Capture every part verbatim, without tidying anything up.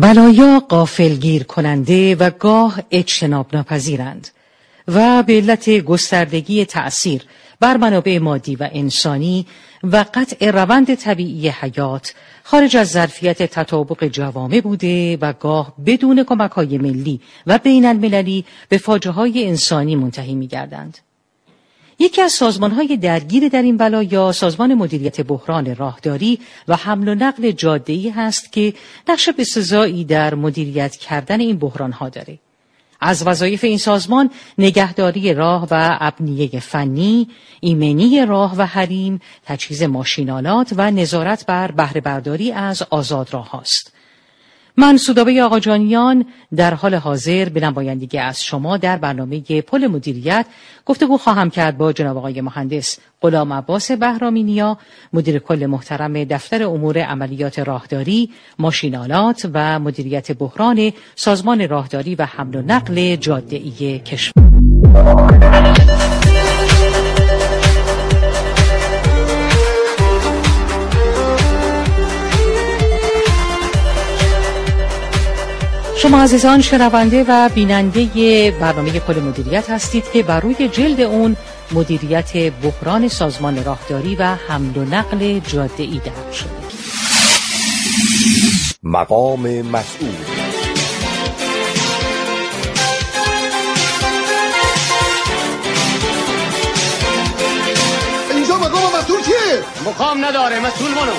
بلایا غافلگیر کننده و گاه اجتناب ناپذیرند و به علت گستردگی تأثیر بر منابع مادی و انسانی و قطع روند طبیعی حیات خارج از ظرفیت تطابق جوامع بوده و گاه بدون کمک‌های ملی و بین المللی به فاجعه‌های انسانی منتهی می‌گردند. یکی از سازمان‌های درگیر در این بلایا سازمان مدیریت بحران راهداری و حمل و نقل جاده‌ای هست که نقش بسزایی در مدیریت کردن این بحران‌ها داره. از وظایف این سازمان نگهداری راه و ابنیه فنی، ایمنی راه و حریم، تجهیز ماشین‌آلات و نظارت بر بهره برداری از آزادراه هاست. من سودابه آقاجانیان در حال حاضر به نمایندگی از شما در برنامه پل مدیریت گفتگو خواهم کرد با جناب آقای مهندس غلام عباس بهرامی نیا، مدیر کل محترم دفتر امور عملیات راهداری، ماشین‌آلات و مدیریت بحران سازمان راهداری و حمل و نقل جاده‌ای کشور. شما عزیزان شنونده و بیننده برنامه پل مدیریت هستید که بر روی جلد اون مدیریت بحران سازمان راهداری و حمل و نقل جاده‌ای درج شده. مقام مسئول. اینجا مقام مسئول کیه؟ مقام نداره، مسئول منو.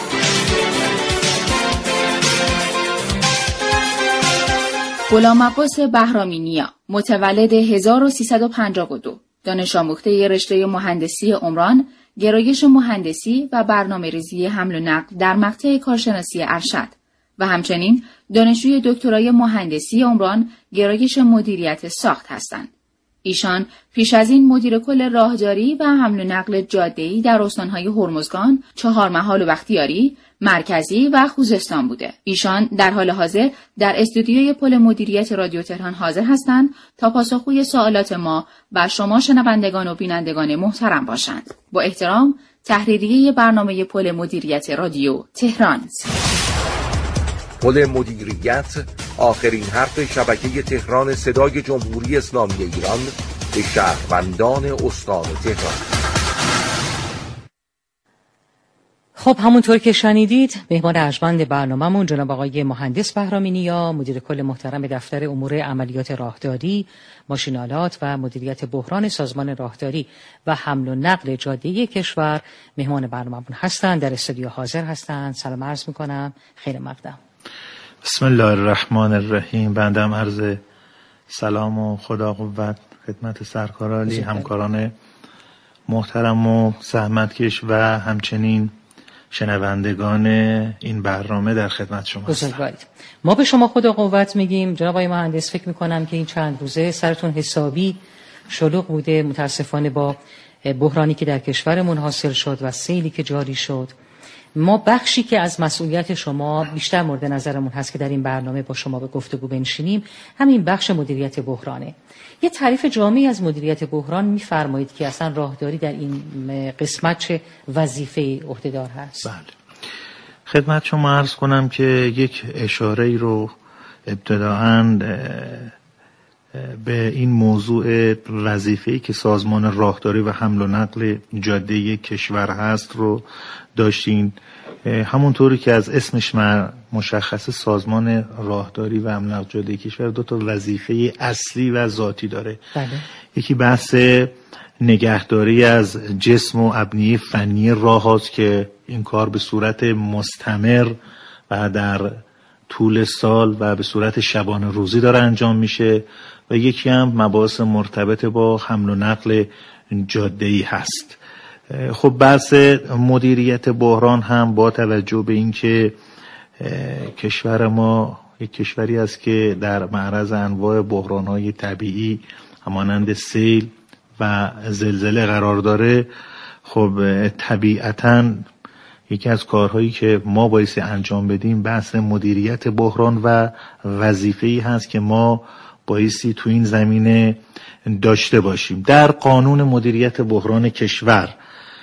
غلام عباس بهرامی نیا، متولد هزار و سیصد و پنجاه و دو، دانش آموخته رشته مهندسی عمران، گرایش مهندسی و برنامه‌ریزی حمل و نقل در مقطع کارشناسی ارشد و همچنین دانشجوی دکترای مهندسی عمران، گرایش مدیریت ساخت هستند. ایشان پیش از این مدیر کل راهداری و حمل و نقل جاده‌ای در استان‌های هرمزگان، چهارمحال و بختیاری، مرکزی و خوزستان بوده. ایشان در حال حاضر در استودیوی پل مدیریت رادیو تهران حاضر هستند تا پاسخگوی سوالات ما و شما شنوندگان و بینندگان محترم باشند. با احترام، تحریریه برنامه پل مدیریت رادیو تهران. پل مدیریت، آخرین حرف شبکه تهران صدای جمهوری اسلامی ایران به شهروندان استان تهران. خب همونطور که شنیدید مهمان ارجمند برنامه‌مون جناب آقای مهندس بهرامی نیا، مدیر کل محترم دفتر امور عملیات راهداری، ماشین‌آلات و مدیریت بحران سازمان راهداری و حمل و نقل جاده‌ای کشور مهمان برنامه‌مون هستند، در استودیو حاضر هستند. سلام عرض می‌کنم، خیر مقدم. بسم الله الرحمن الرحیم. بندم عرض سلام و خدا قوت خدمت سرکار عالی، همکاران محترم و زحمتکش و همچنین شنوندگان این برنامه در خدمت شما هستم. ما به شما خدا قوت میگیم. جناب آقای مهندس، فکر میکنم که این چند روزه سرتون حسابی شلوغ بوده متاسفانه با بحرانی که در کشورمون حاصل شد و سیلی که جاری شد. ما بخشی که از مسئولیت شما بیشتر مورد نظرمون هست که در این برنامه با شما به گفتگو بنشینیم، همین بخش مدیریت بحرانه. یه تعریف جامعی از مدیریت بحران می‌فرمایید که اصلا راهداری در این قسمت چه وظیفه عهده‌دار هست؟ بله. خدمت شما عرض کنم که یک اشاره‌ای رو ابتداءً به این موضوع وظیفه‌ای که سازمان راهداری و حمل و نقل جاده‌ای کشور هست رو داشتین. همونطوری که از اسمش مشخصه، سازمان راهداری و حمل و نقل جاده‌ای کشور دو تا وظیفه اصلی و ذاتی داره. بله. یکی بحث نگهداری از جسم و ابنیه فنی راه هاست که این کار به صورت مستمر و در طول سال و به صورت شبانه روزی داره انجام میشه و یکی هم مباحث مرتبط با حمل و نقل جاده‌ای هست. خب بحث مدیریت بحران هم با توجه به اینکه کشور ما یک کشوری است که در معرض انواع بحران‌های طبیعی همانند سیل و زلزله قرار داره، خب طبیعتاً یکی از کارهایی که ما بایستی انجام بدیم بحث مدیریت بحران و وظیفه‌ای هست که ما بایستی تو این زمینه داشته باشیم. در قانون مدیریت بحران کشور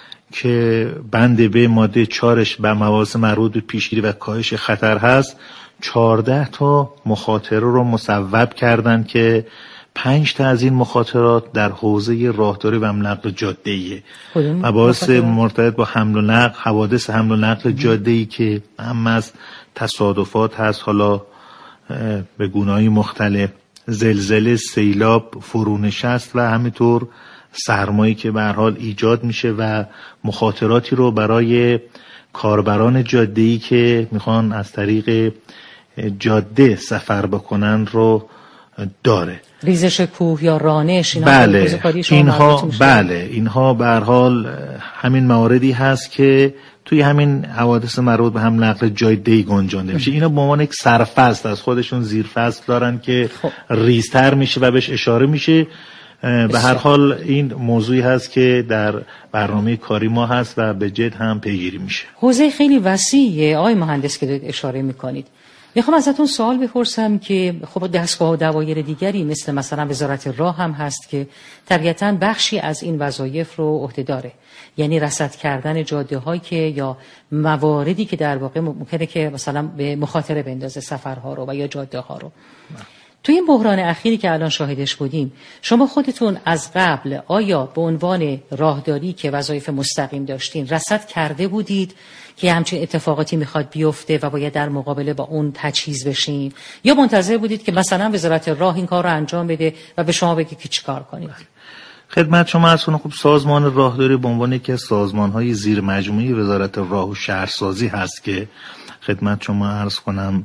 که بند به ماده چارش به مباحث مربوط به پیشگیری و کاهش خطر هست، چهارده تا مخاطره رو مصوب کردن که پنج تا از این مخاطرات در حوزه راهداری و حمل و نقل جاده‌ایه. مباحث مرتبط با حمل و نقل، حوادث حمل و نقل جاده‌ای که هم از تصادفات هست، حالا به گونه‌های مختلف، زلزله، سیلاب، فرونشست و همینطور سرمایی که به هر حال ایجاد میشه و مخاطراتی رو برای کاربران جاده‌ای که میخوان از طریق جاده سفر بکنن رو داره. ریزش کوه یا رانش اینها بله اینها بله اینها به هر حال همین مواردی هست که توی همین حوادث مربوط به هم نقل جاده‌ای گنجانده میشه. اینا به عنوان یک سرفصل از خودشون زیرفصل دارن که خب. ریزتر میشه و بهش اشاره میشه. به هر حال این موضوعی هست که در برنامه کاری ما هست و به جد هم پیگیری میشه. حوزه خیلی وسیعه آقای مهندس که دارید اشاره میکنید. میخوام ازتون سوال بپرسم که خب دستگاه و دوایر دیگری مثل مثلا وزارت راه هم هست که طبیعتاً بخشی از این وظایف رو عهده داره، یعنی رصد کردن جاده هایی که یا مواردی که در واقع ممکنه که مثلا به مخاطره بندازه سفرها رو و یا جاده ها رو. تو این بحران اخیری که الان شاهدش بودیم، شما خودتون از قبل آیا به عنوان راهداری که وظایف مستقیم داشتین رصد کرده بودید که همچین اتفاقاتی میخواد بیفته و باید در مقابله با اون تجهیز بشین، یا منتظر بودید که مثلا وزارت راه این کار رو انجام بده و به شما بگه که چیکار کنید؟ خدمت شما عرض کنم، خب سازمان راهداری به عنوان یکی از سازمان‌های زیر مجموعه وزارت راه و شهرسازی هست که خدمت شما عرض کنم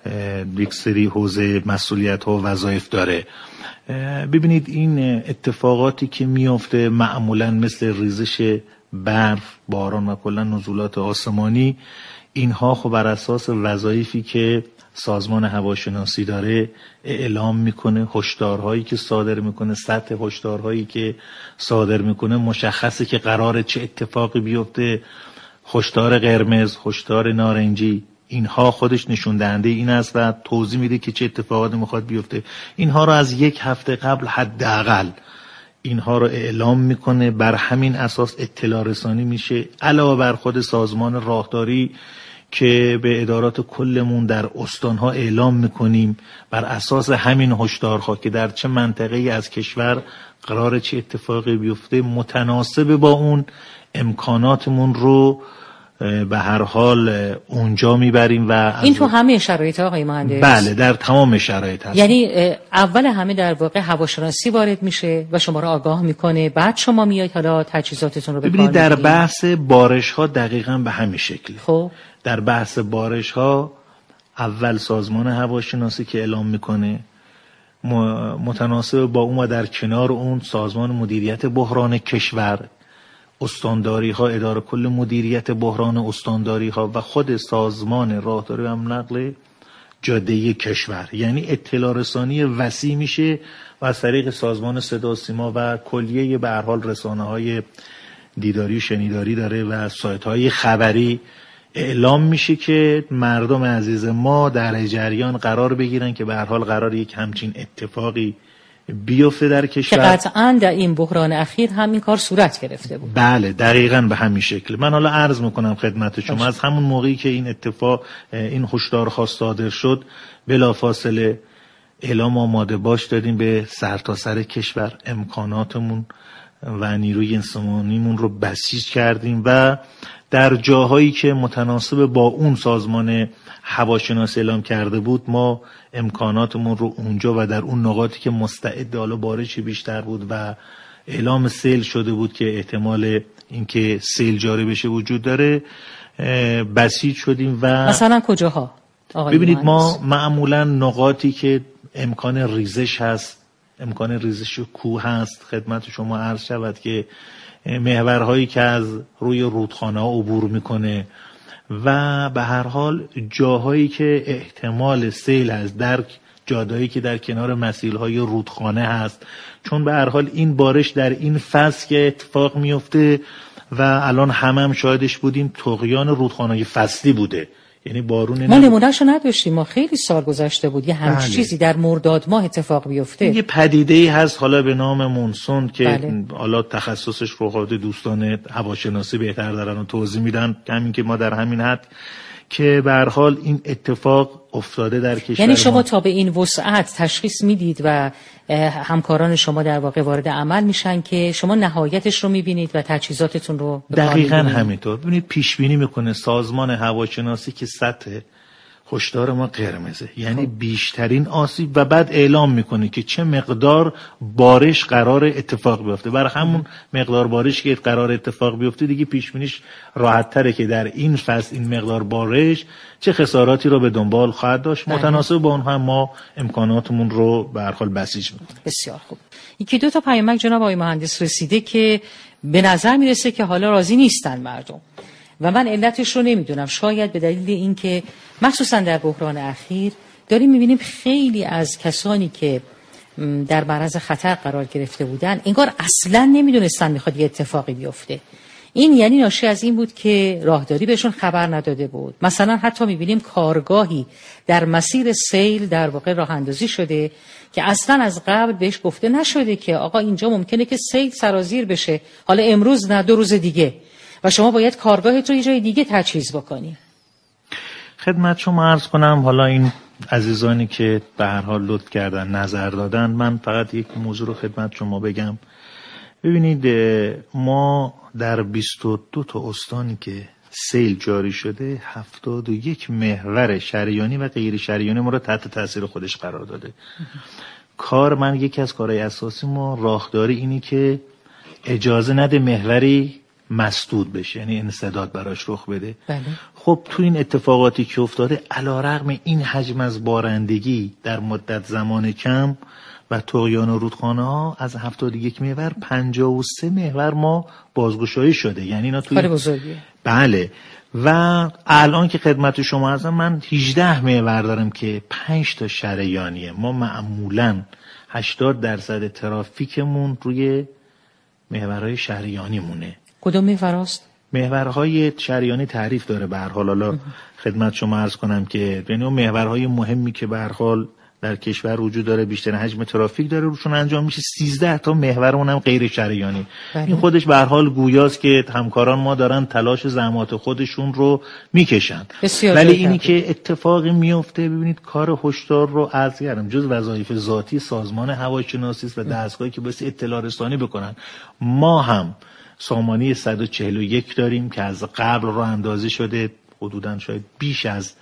یک سری حوزه مسئولیت ها و وظایف داره. ببینید این اتفاقاتی که میفته معمولا مثل ریزش برف، باران و کلا نزولات آسمانی، اینها خب بر اساس وظایفی که سازمان هواشناسی داره اعلام میکنه، هشدارهایی که صادر میکنه، سطح هشدارهایی که صادر میکنه مشخصه که قراره چه اتفاقی بیفته. هشدار قرمز، هشدار نارنجی، اینها خودش نشون دهنده این است و توضیح میده که چه اتفاقاتی میخواد بیفته. اینها رو از یک هفته قبل حداقل اینها رو اعلام میکنه، بر همین اساس اطلاع رسانی میشه. علاوه بر خود سازمان راهداری که به ادارات کلمون در استانها اعلام میکنیم بر اساس همین هشدارها که در چه منطقه‌ای از کشور قرار چه اتفاقی بیفته، متناسب با اون امکاناتمون رو به هر حال اونجا میبریم. و این تو همه شرایط آقای مهندس؟ بله در تمام شرایط هست. یعنی اول همه در واقع هواشناسی وارد میشه و شما رو آگاه میکنه، بعد شما میایید حالا تجهیزاتتون رو به کار ببینید. در بحث بارش ها دقیقاً به همین شکلی. خب در بحث بارش ها اول سازمان هواشناسی که اعلام میکنه، متناسب با اون و در کنار اون سازمان مدیریت بحران کشور، استانداری ها، اداره کل مدیریت بحران استانداری ها و خود سازمان راهداری و حمل و نقل جاده‌ای کشور. یعنی اطلاع رسانی وسیع میشه و از طریق سازمان صدا و سیما و کلیه به هر حال رسانه های دیداری و شنیداری داره و سایت های خبری اعلام میشه که مردم عزیز ما در جریان قرار بگیرن که به هر حال قرار یک همچین اتفاقی بیفته در کشور، که قطعاً در این بحران اخیر همین کار صورت گرفته بود. بله دقیقاً به همین شکل. من حالا عرض میکنم خدمت شما از همون موقعی که این اتفاق، این هشدارها صادر شد، بلافاصله اعلام آماده باش دادیم به سرتاسر سر کشور، امکاناتمون و نیروی انسانیمون رو بسیج کردیم و در جاهایی که متناسب با اون سازمان هواشناسی اعلام کرده بود ما امکاناتمون رو اونجا و در اون نقاطی که مستعد حالا بارشی بیشتر بود و اعلام سیل شده بود که احتمال اینکه سیل جاری بشه وجود داره بسیج شدیم. و مثلا کجاها؟ ببینید ما معمولا نقاطی که امکان ریزش هست، امکان ریزش کوه هست، خدمت شما عرض شود که محورهایی که از روی رودخانه ها عبور میکنه و به هر حال جاهایی که احتمال سیل هست، در جادهایی که در کنار مسیلهای رودخانه هست، چون به هر حال این بارش در این فصل که اتفاق میفته و الان همه هم شاهدش بودیم، طغیان رودخانه‌های فصلی بوده. یعنی بارون ما نمونهشو نداشتیم، ما خیلی سال گذشته بود یه همچین چیزی در مرداد ماه اتفاق بیفته. یه پدیده‌ای هست حالا به نام مونسون که بله. حالا تخصصش رو خود دوستان هواشناسی بهتر دارن و توضیح میدن، همین که ما در همین حد که به هر حال این اتفاق افتاده در کشور. یعنی شما ما. تا به این وسعت تشخیص میدید و همکاران شما در واقع وارد عمل میشن که شما نهایتش رو میبینید و تجهیزاتتون رو دقیقاً همینطور. ببینید پیش بینی میکنه سازمان هواشناسی که سطح هشدار ما قرمزه، یعنی بیشترین آسیب، و بعد اعلام میکنه که چه مقدار بارش قرار اتفاق بیفته. برای همون مقدار بارش که قرار اتفاق بیفته دیگه پیش بینیش راحت تره که در این فصل این مقدار بارش چه خساراتی رو به دنبال خواهد داشت. متناسب با اون هم ما امکاناتمون رو به هر حال بسیج میکنیم. بسیار خوب. یکی دو تا پیامک جناب آقای مهندس رسیده که به نظر میرسه که حالا راضی نیستن مردم و من علتش رو نمیدونم. شاید به دلیل اینکه مخصوصا در بحران اخیر داریم میبینیم خیلی از کسانی که در معرض خطر قرار گرفته بودن انگار اصلا نمیدونستن میخواد یه اتفاقی بیفته. این یعنی ناشی از این بود که راهداری بهشون خبر نداده بود. مثلا حتی میبینیم کارگاهی در مسیر سیل در واقع راه اندازی شده که اصلا از قبل بهش گفته نشده که آقا اینجا ممکنه که سیل سرازیر بشه، حالا امروز نه دو روز دیگه، و شما باید کارگاهت رو یه جای دیگه تجهیز بکنی. خدمت شما عرض کنم، حالا این عزیزانی که به هر حال لطف کردن نظر دادن، من فقط یک موضوع رو خدمت شما بگم. ببینید ما در بیست و دو تا استانی که سیل جاری شده هفتاد و یک محور شریانی و غیر شریانی ما رو تحت تاثیر خودش قرار داده. کار من یکی از کارهای اساسی ما راهداری اینی که اجازه نده محوری مسدود بشه، یعنی انسداد براش رخ بده. بله. خب تو این اتفاقاتی که افتاده علیرغم این حجم از بارندگی در مدت زمان کم و طغیان و رودخانه ها، از هفتاد و یک محور پنجاه و سه محور ما بازگشایی شده. یعنی اینا توی کار بزرگیه. بله. و الان که خدمت شما هستم من هجده محور دارم که پنج تا شریانیه. ما معمولاً هشتاد درصد ترافیکمون روی محورهای شریانی مونه. کدوم محوراست؟ محورهای شریانی تعریف داره به هر حال. حالا خدمت شما عرض کنم که بین اون محورهای مهمی که به هر حال در کشور وجود داره، بیشتر حجم ترافیک داره روشون انجام میشه، سیزده تا محورمون هم غیر شریانی. بله. این خودش به هر حال گویاست که همکاران ما دارن تلاش زحمات خودشون رو میکشن. ولی اینی که اتفاقی میفته، ببینید کار هشدار رو عرض کردم جز وظایف ذاتی سازمان هواشناسی است و دستگاهی که باعث اطلاع رسانی بکنن. ما هم سامانه صد و چهل و یک داریم که از قبل راه اندازی شده، حدوداً شاید بیش از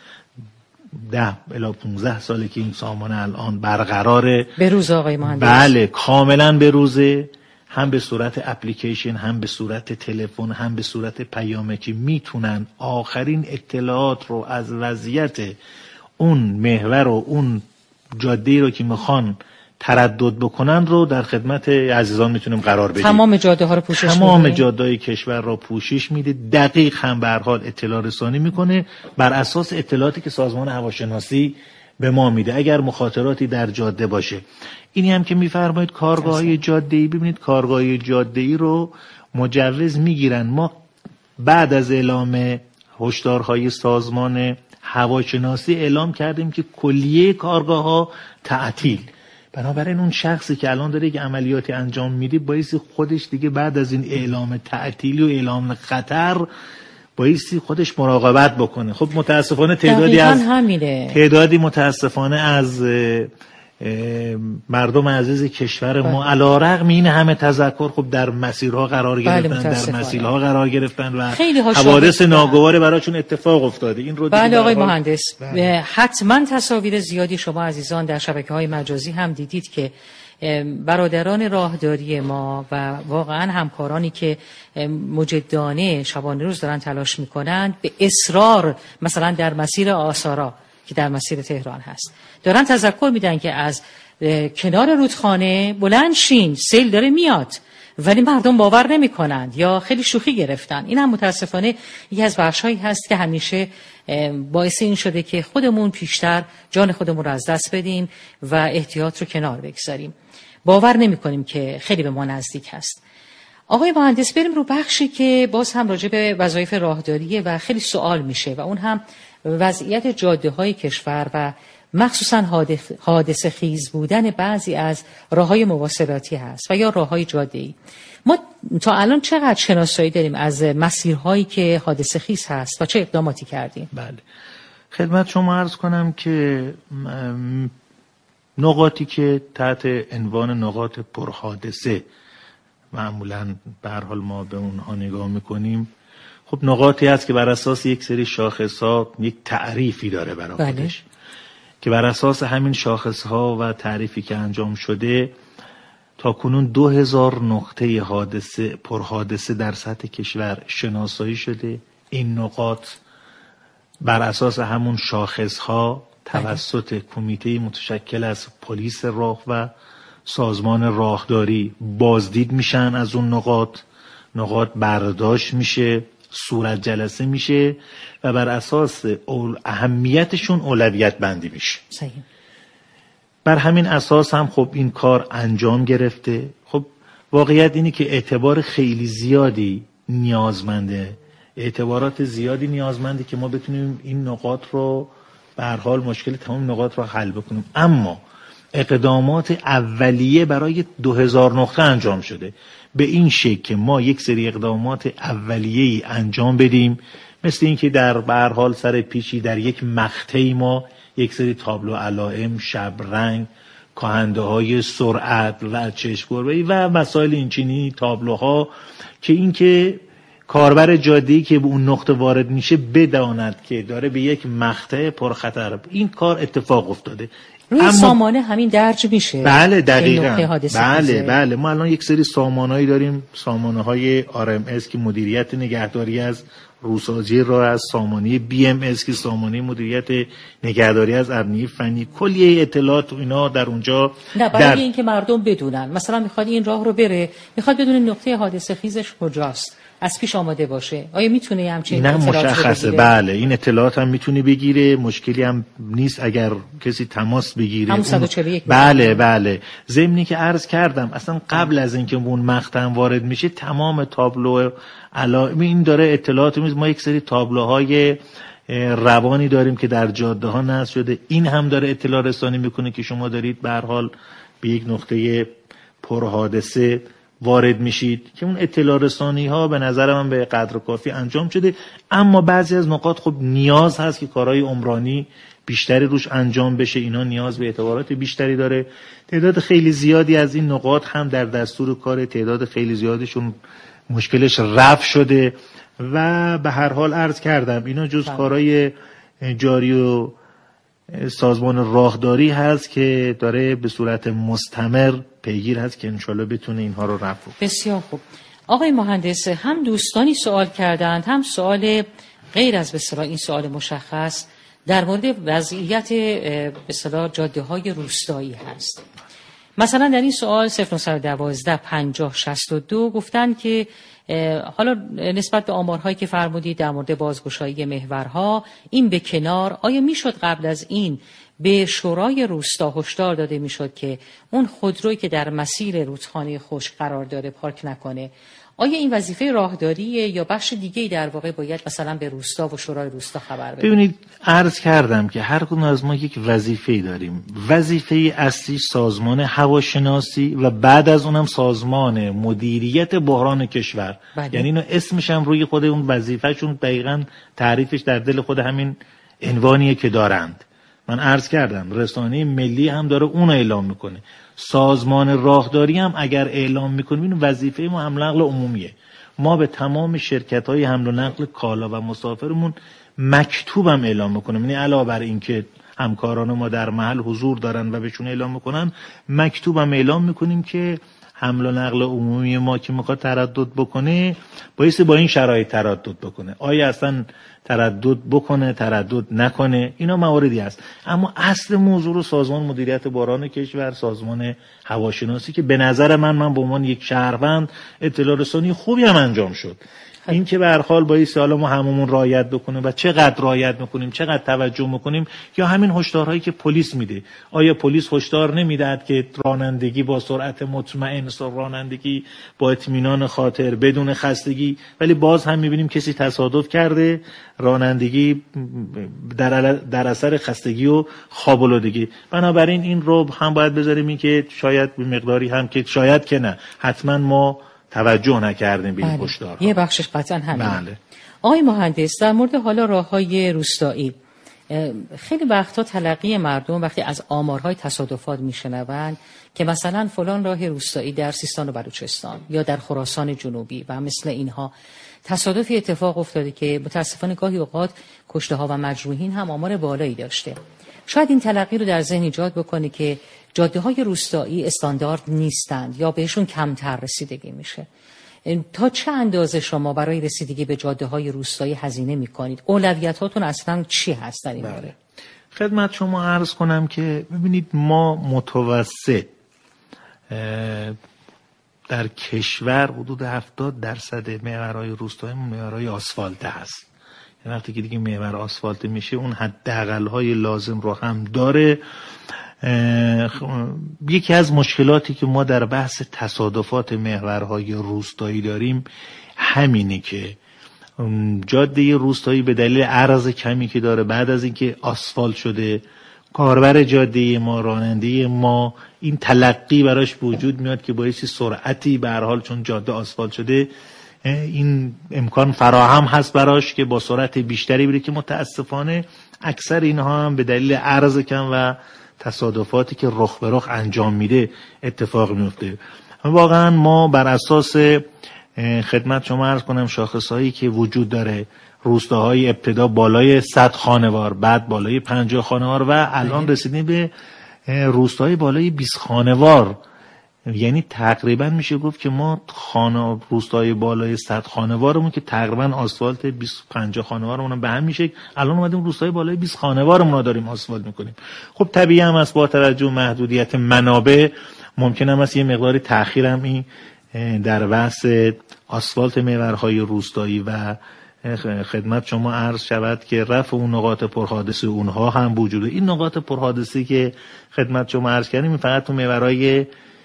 ده الی پانزده ساله که این سامانه الان برقراره. به روز آقای مهندس؟ بله کاملا به روزه، هم به صورت اپلیکیشن، هم به صورت تلفن، هم به صورت پیامکی که میتونن آخرین اطلاعات رو از وضعیت اون محور و اون جاده رو که میخوان تردد بکنن رو در خدمت عزیزان میتونیم قرار بدیم. تمام جاده ها رو پوشش میده. تمام جاده های کشور را پوشش میده، دقیق هم به هر حال اطلاع رسانی میکنه بر اساس اطلاعاتی که سازمان هواشناسی به ما میده. اگر مخاطراتی در جاده باشه، اینی هم که میفرمایید کارگاه‌های جاده‌ای، ببینید کارگاه‌های جاده‌ای رو مجوز میگیرن. ما بعد از اعلام هشدارهای سازمان هواشناسی اعلام کردیم که کلیه کارگاه‌ها تعطیل. بنابراین اون شخصی که الان داره یک عملیاتی انجام میده بایستی خودش دیگه بعد از این اعلام تعطیلی و اعلام خطر بایستی خودش مراقبت بکنه. خب متاسفانه تعدادی از همینه. تعدادی متاسفانه از مردم عزیز کشور ما علیرغم این همه تذکر خب در مسیرها قرار گرفتن، در مسیرها قرار گرفتن و حوادث ناگوار براشون اتفاق افتاده. این رو بله آقای مهندس، بله. حتما تصاویر زیادی شما عزیزان در شبکه‌های مجازی هم دیدید که برادران راهداری ما و واقعا همکارانی که مجدانه شبانه روز دارن تلاش میکنن به اصرار، مثلا در مسیر آسارا که در مسیر تهران هست، دارن تذکر میدن که از کنار رودخانه بلند شین، سیل داره میاد، ولی مردم باور نمی کنند یا خیلی شوخی گرفتن. این هم متاسفانه یکی از بخش‌هایی هست که همیشه باعث این شده که خودمون پیشتر جان خودمون رو از دست بدیم و احتیاط رو کنار بگذاریم. باور نمی کنیم که خیلی به ما نزدیک هست. آقای مهندس، بریم رو بخشی که باز هم راجع به وظایف راهداریه و خیلی سوال میشه و اون هم وضعیت جاده های کشور و مخصوصا حادث حادثه خیز بودن بعضی از راههای مواصلاتی هست و یا راههای جاده‌ای. ما تا الان چقدر شناسایی داریم از مسیرهایی که حادثه خیز هست و چه اقداماتی کردیم؟ بله، خدمت شما عرض کنم که نقاطی که تحت عنوان نقاط پرحادثه معمولاً به هر حال ما به اونها نگاه میکنیم، خب نقاطی هست که بر اساس یک سری شاخص‌ها یک تعریفی داره برای خودش. بله. که بر اساس همین شاخص‌ها و تعریفی که انجام شده تا کنون دو هزار نقطه حادثه پرحادثه در سطح کشور شناسایی شده. این نقاط بر اساس همون شاخص‌ها توسط کمیته متشکل از پلیس راه و سازمان راهداری بازدید میشن. از اون نقاط نقاط برداشت میشه، صورت جلسه میشه و بر اساس اهمیتشون اولویت بندی میشه. صحیح. بر همین اساس هم خب این کار انجام گرفته. خب واقعیت اینه که اعتبار خیلی زیادی نیازمنده، اعتبارات زیادی نیازمنده که ما بتونیم این نقاط رو به هر حال مشکل تمام نقاط رو حل بکنیم. اما اقدامات اولیه برای دو هزار نقطه انجام شده به این شکل که ما یک سری اقدامات اولیه‌ای انجام بدیم، مثل این که در به هر حال سر پیچی در یک مقطعی ما یک سری تابلو علائم، شبرنگ، کاهنده های سرعت و چشم‌گربه‌ای و مسائل اینچنینی تابلوها که این که کاربر جاده‌ای که به اون نقطه وارد میشه بداند که داره به یک مقطع پرخطر. این کار اتفاق افتاده. روی اما سامانه همین درج میشه. بله دقیقاً. بله بله ما الان یک سری سامانه‌ای داریم، سامانه‌های آر ام اس که مدیریت نگهداری از روسازی راه، از سامانه بی ام اس که سامانه مدیریت نگهداری از ابنیه فنی، کلیه اطلاعات و اینا در اونجا. نه برای در... اینکه مردم بدونن، مثلا میخواد این راه رو بره، میخواد بدونه نقطه حادثه خیزش کجاست، از پیش آماده باشه، آیا میتونه همچین اطلاعات مشخصه؟ بله این اطلاعات هم میتونه بگیره، مشکلی هم نیست اگر کسی تماس بگیره. همون صد و چهل و یک. بله بله. ضمنی که عرض کردم اصلا قبل از اینکه اون مقطع وارد میشه تمام تابلو علائم این داره اطلاعات میز. ما یک سری تابلوهای روانی داریم که در جاده ها نصب شده، این هم داره اطلاع رسانی میکنه که شما دارید به هر حال به یک نقطه پرحادثه وارد میشید، که اون اطلاع رسانی ها به نظر من به قدر کافی انجام شده. اما بعضی از نقاط خب نیاز هست که کارهای عمرانی بیشتری روش انجام بشه، اینا نیاز به اعتبارات بیشتری داره. تعداد خیلی زیادی از این نقاط هم در دستور کار، تعداد خیلی زیادشون مشکلش رفع شده و به هر حال عرض کردم اینا جز کارهای جاری و سازمان راهداری هست که داره به صورت مستمر پیگیر هست که انشالله بتونه اینها رو رفع کنه. بسیار خوب. آقای مهندس، هم دوستانی سوال کردند، هم سوال غیر از به اصطلاح این سوال مشخص در مورد وضعیت به اصطلاح جاده‌های روستایی هست. مثلا در این سوال صفر نه یک دو پنجاه شصت و دو گفتن که حالا نسبت به آمارهایی که فرمودید در مورد بازگشایی محورها این به کنار، آیا میشد قبل از این به شورای روستا هشدار داده میشد که اون خودرویی که در مسیر رودخانه خشک قرار داره پارک نکنه؟ آیا این وظیفه راهداریه یا بخش دیگه‌ای در واقع باید مثلا به روستا و شورای روستا خبر بده؟ ببینید عرض کردم که هر کدوم از ما یک وظیفه‌ای داریم. وظیفه اصلی سازمان هواشناسی و بعد از اونم سازمان مدیریت بحران کشور. بله. یعنی اینو اسمش هم روی خود اون وظیفه‌شون دقیقاً تعریفش در دل خود همین عنوانیه که دارند. من عرض کردم رسانه ملی هم داره اون اعلام میکنه، سازمان راهداری هم اگر اعلام میکنه. این وظیفه ما حمل و نقل عمومیه. ما به تمام شرکت‌های حمل و نقل کالا و مسافرمون مکتوب هم اعلام میکنیم، یعنی علاوه بر اینکه همکاران ما در محل حضور دارن و بهشون اعلام میکنن، مکتوب هم اعلام میکنیم که حمل و نقل عمومی ما که میخواد تردد بکنه بایستی با این شرایط تردد بکنه. آیا اصلا تردد بکنه، تردد نکنه، اینا مواردی هست. اما اصل موضوع رو سازمان مدیریت بحران کشور، سازمان هواشناسی که به نظر من من به عنوان یک شهروند اطلاع رسانی خوبی هم انجام شد. این که به هر حال بایستی حالا ما هممون رعایت بکنیم و چقدر رعایت میکنیم، چقدر توجه میکنیم، یا همین هشدارهایی که پلیس میده. آیا پلیس هشدار نمیدهد که رانندگی با سرعت مطمئن، رانندگی با اطمینان خاطر، بدون خستگی، ولی باز هم میبینیم کسی تصادف کرده، رانندگی در در اثر خستگی و خواب‌آلودگی. بنابراین این رو هم باید بذاریم این که شاید به مقداری هم که شاید که نه، حتما ما توجه نکردیم به این هشدارها. یه بخشش قطعا همین. بله. آقای مهندس، در مورد حالا راه‌های روستایی، خیلی وقتا تلقی مردم وقتی از آمارهای تصادفات میشنوند که مثلا فلان راه روستایی در سیستان و بلوچستان یا در خراسان جنوبی و مثل اینها تصادفی اتفاق افتاده که متاسفانه گاهی اوقات کشته ها و مجروحین هم آمار بالایی داشته، شاید این تلقی رو در ذهن ایجاد بکنه که جاده های روستایی استاندارد نیستند یا بهشون کمتر رسیدگی میشه. تا چه اندازه شما برای رسیدگی به جاده های روستایی هزینه میکنید؟ اولویتاتون اصلا چی هست در این باره؟ خدمت شما عرض کنم که ببینید ما متوسط در کشور حدود هفتاد درصد محورهای روستایی محورهای آسفالته هست. یعنی وقتی که دیگه محور آسفالته میشه اون حداقل‌های لازم رو هم داره. یکی از مشکلاتی که ما در بحث تصادفات محورهای روستایی داریم همینه که جاده روستایی به دلیل عرض کمی که داره، بعد از اینکه آسفالت شده، کاربر جاده ما، راننده ما، این تلقی براش وجود میاد که باعث سرعتی به هر حال چون جاده آسفالت شده این امکان فراهم هست براش که با سرعت بیشتری بره، که متاسفانه اکثر اینها هم به دلیل عرض کم و تصادفاتی که رخ به رخ انجام میده اتفاق میفته. واقعا ما بر اساس خدمت شما عرض کنم شاخصهایی که وجود داره، روستاهای ابتدا بالای صد خانوار، بعد بالای پنجاه خانوار و الان رسیدیم به روستاهای بالای بیست خانوار، یعنی تقریبا میشه گفت که ما خانه روستای بالای صد خانوارمون که تقریبا آسفالت بیست پنجاه خانوارمون به هم میشه، الان اومدیم روستای بالای بیست خانوارمون رو داریم آسفالت میکنیم. خب طبیعی هم است با توجه به محدودیت منابع ممکن هم است یه مقداری تأخیر هم این در بحث آسفالت محورهای روستایی و خدمت شما عرض شود که رفع اون نقاط پرحادثه اونها هم وجوده. این نقاط پرحادثه که خدمت شما عرض کردیم فقط تو محورهای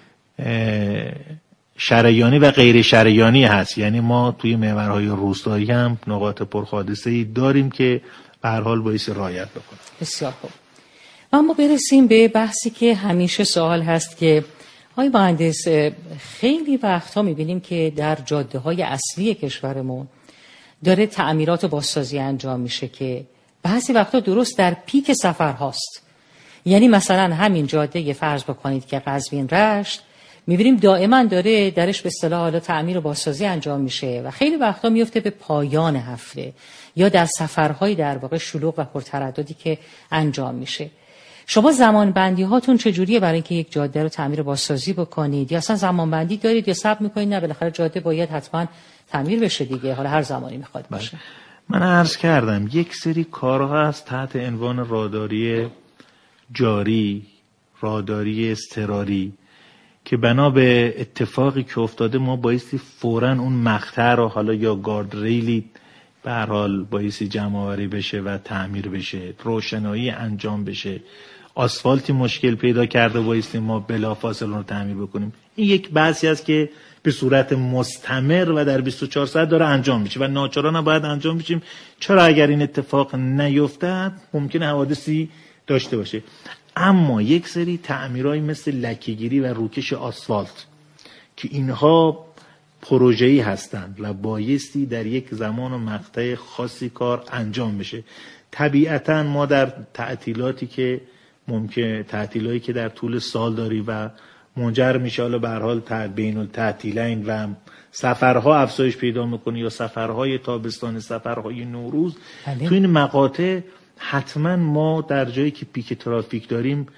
شریانی و غیر شریانی هست، یعنی ما توی محورهای روستایی هم نقاط پرحادثه‌ای داریم که به هر حال باعث رعایت بکنه. بسیار خوب. اما برسیم به بحثی که همیشه سوال هست که آقای مهندس، خیلی وقتها می‌بینیم که در جاده‌های اصلی کشورمون داره تعمیرات و بازسازی انجام میشه که بعضی وقتا درست در پیک سفر هاست. یعنی مثلا همین جاده فرض بکنید که قزوین رشت میبینیم دائما داره درش به اصطلاح حالا تعمیر و بازسازی انجام میشه و خیلی وقتا میفته به پایان هفته یا در سفرهای در واقع شلوغ و پرترددی که انجام میشه. شما زمان بندی هاتون چجوریه برای اینکه یک جاده رو تعمیر و بازسازی بکنید؟ یا اصلا زمان بندی دارید یا صبر میکنید نه بالاخره جاده باید حتما تعمیر بشه دیگه، حالا هر زمانی میخواد باشه؟ من عرض کردم یک سری کارها هست تحت عنوان راهداری جاری، راهداری اضطراری که بنا به اتفاقی که افتاده ما بایستی فوراً اون مقطع رو حالا یا گارد ریلی به هر حال بایستی جمع آوری بشه و تعمیر بشه، روشنایی انجام بشه، آسفالتی مشکل پیدا کرده بایستی ما بلافاصله رو تعمیر بکنیم. این یک بحثی است که به صورت مستمر و در بیست و چهار ساعت داره انجام میشه و ناچارانه باید انجام بشیم. چرا اگر این اتفاق نیفتد ممکنه حوادثی داشته باشه. اما یک سری تعمیرهای مثل لکه‌گیری و روکش آسفالت که اینها پروژه‌ای هستند و بایستی در یک زمان و مقطع خاصی کار انجام بشه. طبیعتاً ما در تعطیلاتی که ممکن تعطیلایی که در طول سال داری و منجر میشه حالا به هر حال بین التعطیلین و سفرها افزایش پیدا میکنه یا سفرهای تابستان، سفرهای نوروز، تو این مقاطع حتما ما در جایی که پیک ترافیک داریم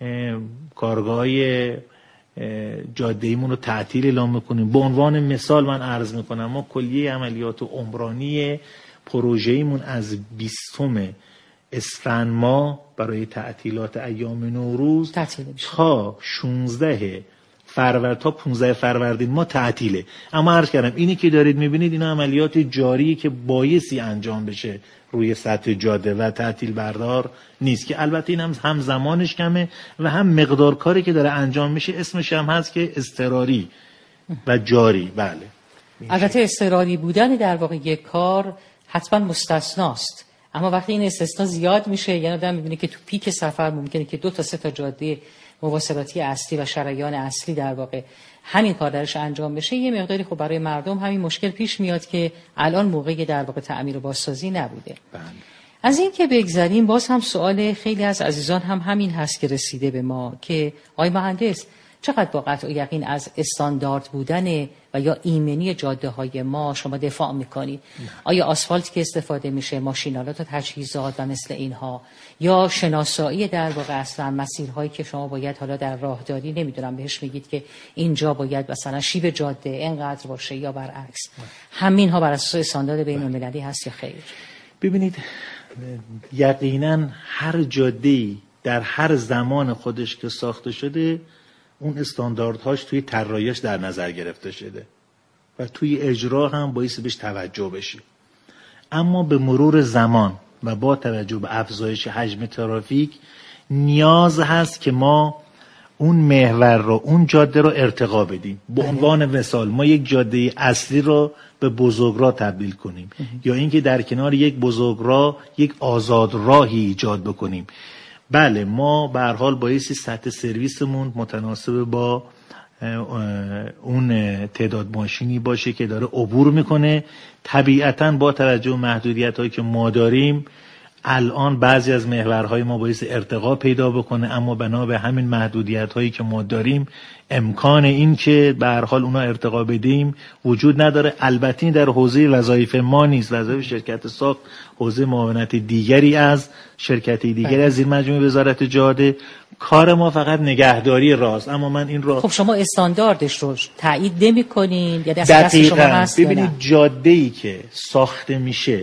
کارگاه‌های جاده‌ایمون رو تعطیل اعلام میکنیم. به عنوان مثال من عرض میکنم ما کلیه عملیات عمرانی پروژه‌ایمون از بیستم اسفند ماه برای تعطیلات ایام نوروز تا شانزده فروردین تا پانزده فروردین ما تعطیله. اما عرض کردم اینی که دارید میبینید اینا عملیات جاریه که بایستی انجام بشه روی سطح جاده و تعطیل بردار نیست، که البته این هم, هم زمانش کمه و هم مقدار کاری که داره انجام میشه اسمش هم هست که اضطراری و جاری. بله البته اضطراری بودن در واقع یک کار حتما مستثناست، اما وقتی این استثنا زیاد میشه یعنی آدم میبینه که تو پیک سفر ممکنه که دو تا سه تا جاده مواصلاتی اصلی و شریان اصلی در واقع همین کار درش انجام بشه، یه مقداری خب برای مردم همین مشکل پیش میاد که الان موقع در واقع تعمیر و بازسازی نبوده. بله. از این که بگذریم باز هم سوال خیلی از عزیزان هم همین هست که رسیده به ما که آقای مهندس چقدر با قطع و یقین از استاندارد بودن و یا ایمنی جاده های ما شما دفاع میکنید؟ آیا آسفالت که استفاده میشه، ماشینالات و تجهیزات و مثل اینها، یا شناسایی در واقع اصلا مسیرهایی که شما باید حالا در راهداری نمیدونم بهش میگید که اینجا باید مثلا شیب جاده اینقدر باشه یا برعکس، همین ها بر اساس استاندارد بین المللی هست یا خیر؟ ببینید یقینا هر جاده‌ای در هر زمان خودش که ساخته شده اون استانداردهاش توی طراحیش در نظر گرفته شده و توی اجرا هم باعث بهش توجه بشه. اما به مرور زمان و با توجه به افزایش حجم ترافیک نیاز هست که ما اون محور رو، اون جاده رو ارتقا بدیم. به عنوان مثال ما یک جاده اصلی رو به بزرگراه تبدیل کنیم یا اینکه در کنار یک بزرگراه یک آزاد راهی ایجاد بکنیم. بله ما به هر حال بایستی سطح سرویسمون متناسب با اون تعداد ماشینی باشه که داره عبور میکنه. طبیعتاً با توجه به محدودیت‌هایی که ما داریم الان بعضی از محورهای ما باعث ارتقا پیدا بکنه، اما بنا به همین محدودیت‌هایی که ما داریم امکان این که به هر حال اونا ارتقا بدیم وجود نداره. البته در حوزه وظایف ما نیست، وظایف شرکت ساخت حوزه معاونت دیگری از شرکت دیگری از زیر مجموعه وزارت جاده، کار ما فقط نگهداری راست. اما من این را خب شما استانداردش رو تایید نمی‌کنین یا دست دست شما هست؟ ببینید جاده‌ای که ساخته میشه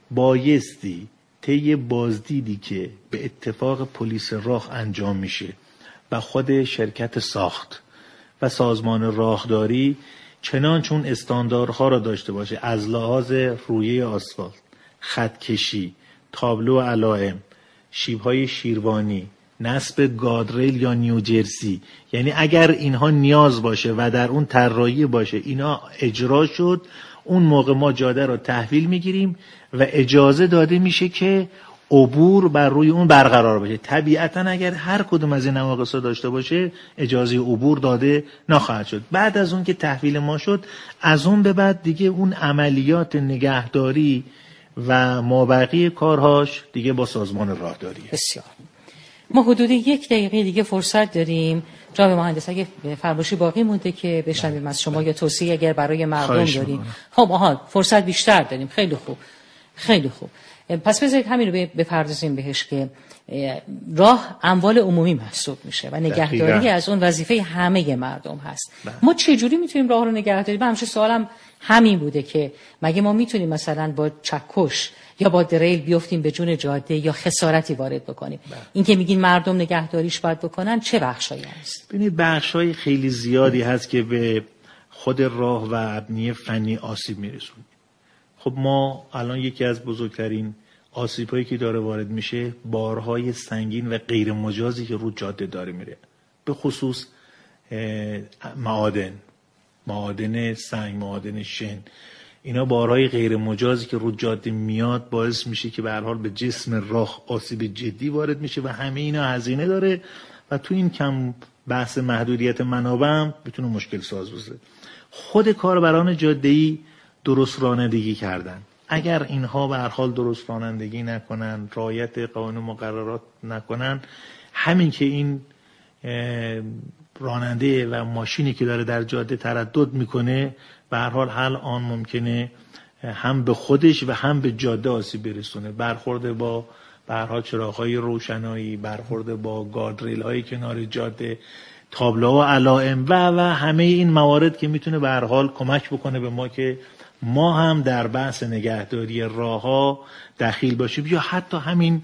بایستی طی بازدیدی که به اتفاق پلیس راه انجام میشه و خود شرکت ساخت و سازمان راهداری چنانچون استانداردها را داشته باشه از لحاظ رویه آسفالت، خط کشی، تابلو علائم، شیب‌های شیروانی، نصب گادریل یا نیوجرسی، یعنی اگر اینها نیاز باشه و در اون طراحی باشه اینا اجرا شد، اون موقع ما جاده رو تحویل میگیریم و اجازه داده میشه که عبور بر روی اون برقرار باشه. طبیعتا اگر هر کدوم از این نواقص داشته باشه اجازه عبور داده نخواهد شد. بعد از اون که تحویل ما شد از اون به بعد دیگه اون عملیات نگهداری و مابقی کارهاش دیگه با سازمان راهداریه. بسیار. ما حدود یک دقیقه دیگه فرصت داریم. جناب مهندس اگه فرمایشی باقی مونده که بشنویم از شما یا توصیه اگر برای مردم داریم. خب آها فرصت بیشتر داریم. خیلی خوب. خیلی خوب. پس بذارید همین رو بپردازیم بهش که راه اموال عمومی محسوب میشه و نگهداری از اون وظیفه همه مردم هست. ده. ما چه جوری میتونیم راه رو نگهداری؟ من همیشه سوالم همین بوده که مگه ما میتونیم مثلا با چکش یا با دریل بیفتیم به جون جاده یا خسارتی وارد بکنیم؟ این که میگین مردم نگهداریش باید بکنن چه بخشایی هست؟ ببینید بخشای خیلی زیادی هست که به خود راه و ابنیه فنی آسیب میرسونه. خب ما الان یکی از بزرگترین آسیب‌هایی که داره وارد میشه بارهای سنگین و غیر مجازی که رو جاده داره میره، به خصوص معادن معادن سنگ، معادن شن، اینا بارهای غیر مجازی که رو جاده میاد باعث میشه که به هر حال به جسم راه آسیب جدی وارد میشه و همه اینا هزینه داره و تو این کم بحث محدودیت منابع هم میتونه مشکل ساز باشه. خود کاربران جاده‌ای درست رانندگی کردن، اگر اینها به هر حال درست رانندگی نکنن، رعایت قانون مقررات نکنن، همین که این راننده و ماشینی که داره در جاده تردد میکنه به هر حال حال آن ممکنه هم به خودش و هم به جاده آسیب برسونه. برخورد با به هر حال چراغ‌های روشنایی، برخورد با گاردریل‌های کنار جاده، تابلوها و علائم و و همه این موارد که میتونه به هر حال کمک بکنه به ما که ما هم در بحث نگهداری راه‌ها دخیل باشیم یا حتی همین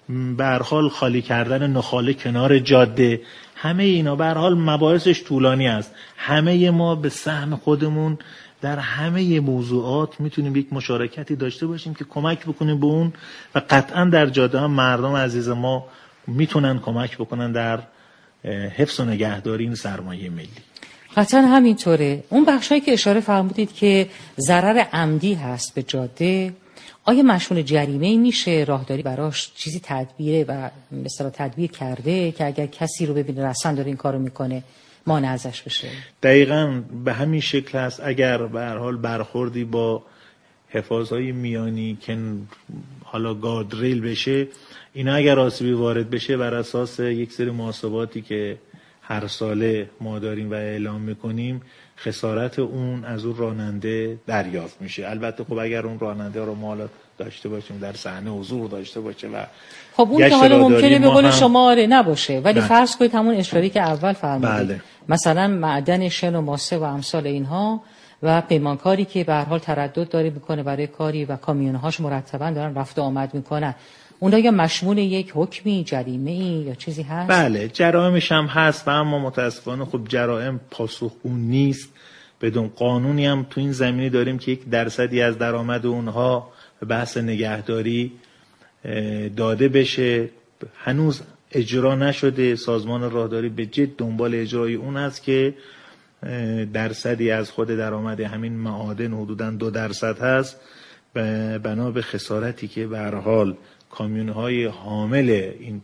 به هر حال خالی کردن نخاله کنار جاده، همه اینا به هر حال مباحثش طولانی است. همه ما به سهم خودمون در همه موضوعات میتونیم یک مشارکتی داشته باشیم که کمک بکنیم به اون، و قطعا در جاده هم مردم عزیز ما میتونن کمک بکنن در حفظ و نگهداری این سرمایه ملی. قطعا همینطوره. اون بخشایی که اشاره فرمودید که ضرر عمدی هست به جاده، آیا مشمول جریمه میشه؟ راهداری براش چیزی تدبیره و مثلا تدبیر کرده که اگر کسی رو ببینه رسن داره این کارو میکنه مانع ازش بشه؟ دقیقاً به همین شکل هست. اگر به هر حال برخوردی با حفاظهای میانی که حالا گاردریل بشه، اینا اگر آسیبی وارد بشه بر اساس یک سری محاسباتی که هر ساله ما داریم و اعلام میکنیم، خسارت اون از اون راننده دریافت میشه. البته خب اگر اون راننده رو ما داشته باشیم در صحنه حضور داشته باشه و خب اون که حالا ممکنه به قول شما آره نباشه، ولی نه. فرض کنید همون اشاری که اول فرمودید، بله. مثلا معدن شن و ماسه و امثال اینها و پیمانکاری که به هر حال تردد داره میکنه برای کاری و کامیونهاش مرتبا دارن رفت و آمد میکنن، اونها یا مشمول یک حکمی، جریمه‌ای یا چیزی هست؟ بله، جرائمش هم هست و اما متاسفانه خب جرائم پاسخگو نیست. بدون قانونی هم تو این زمینه داریم که یک درصدی از درآمد اونها به بحث نگهداری داده بشه. هنوز اجرا نشده. سازمان راهداری به جد دنبال اجرای اون است که درصدی از خود درآمد همین معادن حدوداً دو درصد هست، بنا به خسارتی که به هر حال کامیون‌های حامل این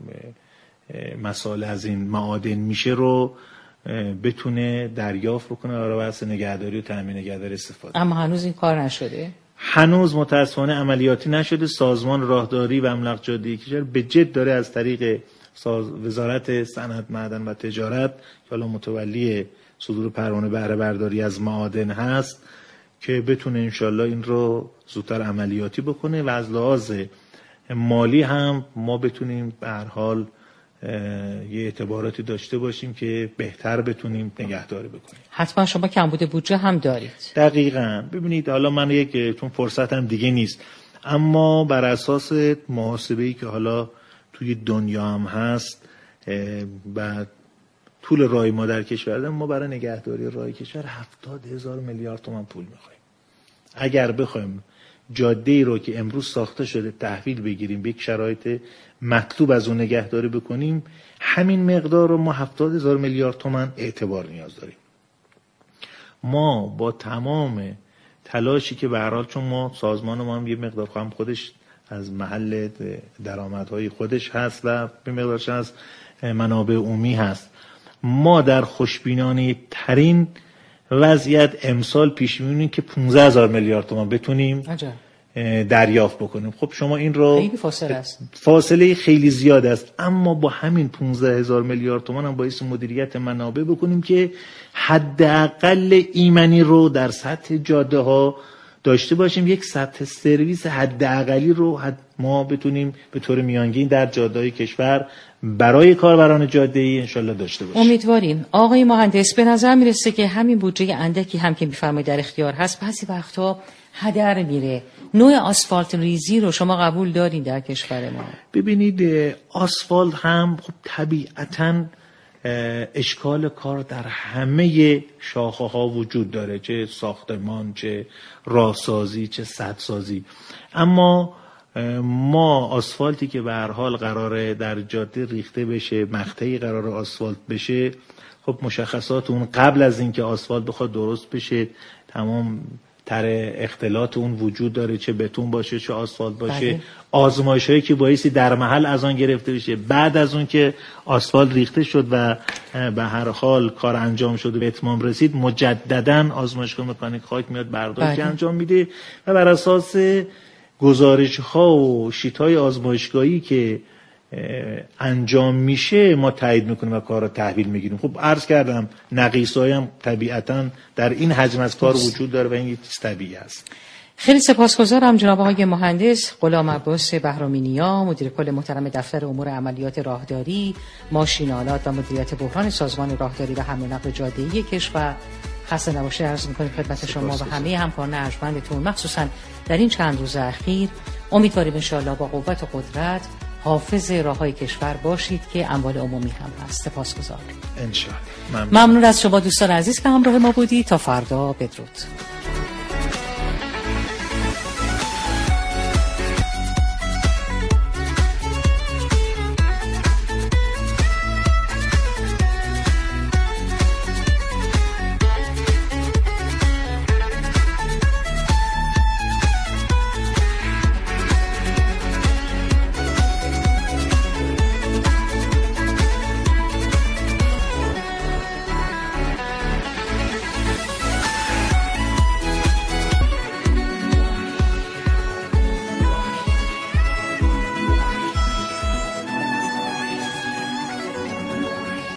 مسائل از این معادن میشه رو بتونه دریافت بکنه برای بحث نگهداری و تامین نگهداری استفاده. اما هنوز این کار نشده؟ هنوز متاسفانه عملیاتی نشده. سازمان راهداری و املاک جاده‌ای کشور به جد داره از طریق وزارت صنعت، معدن و تجارت که حالا متولی صدور پروانه بهره برداری از معادن هست که بتونه انشالله این رو زودتر عملیاتی بکنه و از لحاظ مالی هم ما بتونیم به هر حال یه اعتباراتی داشته باشیم که بهتر بتونیم نگهداری بکنیم. حتما شما کمبود بودجه هم دارید. دقیقاً. ببینید حالا من یک چون فرصت هم دیگه نیست، اما بر اساس محاسبه‌ای که حالا توی دنیا هم هست و طول راه ما در کشور، ما برای نگهداری راه کشور هفتاد هزار میلیارد تومان پول می‌خوایم. اگر بخوایم جاده‌ای رو که امروز ساخته شده تحویل بگیریم، به یک شرایط مطلوب از اون نگهداری بکنیم، همین مقدار رو ما هفتاد هزار میلیارد تومان اعتبار نیاز داریم. ما با تمام تلاشی که به هر حال، چون ما سازمان ما هم یه مقدار هم خودش از محل درآمدهای خودش هست و به مقدارش از منابع عمومی هست، ما در خوشبینانه ترین وضعیت امسال پیش می‌بینیم که پانزده هزار میلیارد تومان بتونیم عجب. دریافت بکنیم. خب شما این رو خیلی فاصله است، فاصله خیلی زیاد است، اما با همین پانزده هزار میلیارد تومان هم باعث مدیریت منابع بکنیم که حداقل ایمنی رو در سطح جاده ها داشته باشیم، یک سطح سرویس حداقلی رو حد ما بتونیم به طور میانگین در جاده‌های کشور برای کاربران جاده‌ای انشالله داشته باشیم. امیدواریم. آقای مهندس، به نظر میرسه که همین بودجه اندکی هم که میفرمایید در اختیار هست بعضی وقتا هدر میره. نوع آسفالت ریزی رو شما قبول دارین در کشور ما؟ ببینید آسفالت هم خب طبیعتاً اشکال کار در همه شاخه ها وجود داره، چه ساختمان، چه راهسازی، چه سدسازی. اما ما آسفالتی که به هر حال قراره در جاده ریخته بشه، مقطعی قراره آسفالت بشه، خب مشخصات اون قبل از اینکه آسفالت بخواد درست بشه تمام تر اختلاط اون وجود داره، چه بتون باشه چه آسفالت باشه. آزمایش هایی که بایستی در محل از آن گرفته بشه، بعد از اون که آسفالت ریخته شد و به هر حال کار انجام شد و به اتمام رسید، مجددا آزمایشگاه مکانیک خاک میاد برداشت انجام میده و بر اساس گزارش ها و شیت های آزمایشگاهی که انجام میشه ما تایید میکنیم و کار رو تحویل میگیریم. خب عرض کردم نقیصه‌ای هم طبیعتاً در این حجم از کار وجود داره و این یک چیز طبیعی است. خیلی سپاسگزارم جناب آقای مهندس غلام عباس بهرامینیا، مدیر کل محترم دفتر امور عملیات راهداری، ماشین‌آلات و مدیریت بحران سازمان راهداری و حمل و نقل جاده‌ای کشور. خسته نباشید عرض می‌کنیم خدمت شما و همه همکاران ارجمندتون، مخصوصاً در این چند روز اخیر. امیدواریم ان شاءالله با قوت و قدرت حافظ راههای کشور باشید که اموال عمومی هم هست. سپاسگزار. انشاءالله. ممنون. ممنون از شما دوستان عزیز که همراه ما بودید. تا فردا، بدرود.